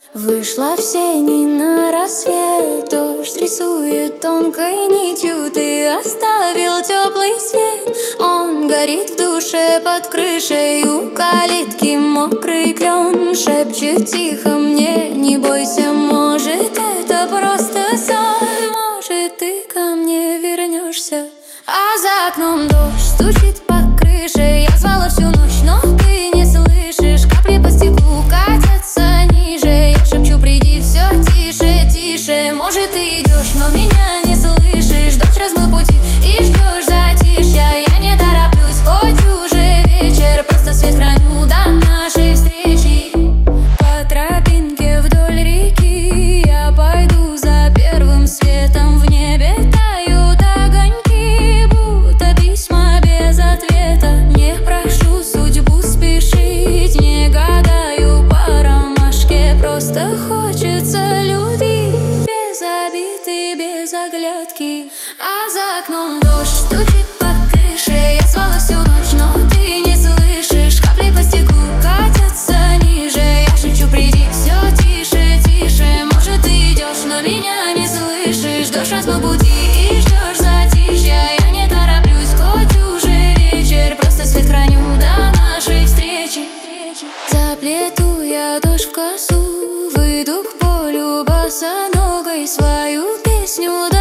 Вышла в сени на рассвет, дождь рисует тонкой нитью. Ты оставил теплый свет, он горит в душе под крышей. У калитки мокрый клен шепчет тихо мне: не бойся, может, это просто сон. Может, ты ко мне вернешься. А за окном дождь стучит по крыше. Я звала всю ночь, но ты не слышишь. Капли по стеклу катятся ниже. Я шепчу: приди, все тише, тише. Может, ты идешь, но меня не слышишь. Дождь размыл пути и ждешь затишья. Я не тороплюсь, хоть уже вечер. Просто свет храню до нашей встречи. По тропинке вдоль реки я пойду за первым светом. В небе тают огоньки, будто письма без ответа. Не прошу судьбу спешить, не гадаю по ромашке. Просто хочется любить без обид и без оглядки. А за окном дождь стучит по крыше. Я звала всю ночь, но ты не слышишь. Капли по стеклу катятся ниже. Я шепчу: приди, все тише, тише. Может, ты идешь, но меня не слышишь. Дождь размыл пути и ждешь затишья. Я не тороплюсь, хоть уже вечер. Просто свет храню до нашей встречи. Заплету я дождь в косу, выйду к полю босоногой, свою песню